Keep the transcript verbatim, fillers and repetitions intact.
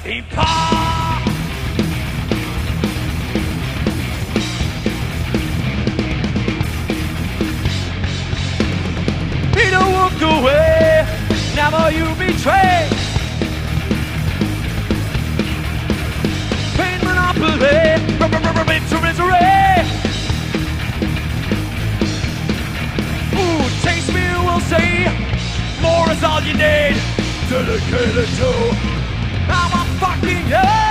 Epoch! He don't walk away, never you betray. Pain monopoly, victory, victory. Ooh, taste me, we'll say, more is all you need. Dedicated to, I'm a fucking yeah.